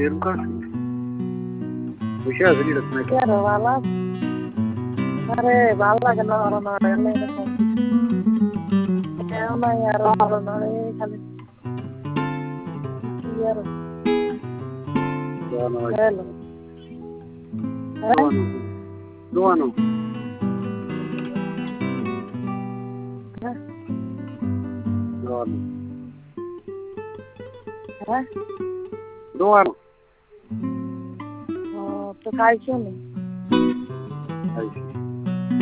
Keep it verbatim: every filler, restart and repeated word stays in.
এরকম কাজ বসে আছে নি রাত নাকি আরে ভালো আরে ভালো লাগে না আর না এলে এরকম কেন না আর ভালো না রে খালি কি আর দোয়ানো হ্যালো হ্যাঁ দোয়ানো দোয়ানো হ্যাঁ দোয়ানো ও তো খাইছো না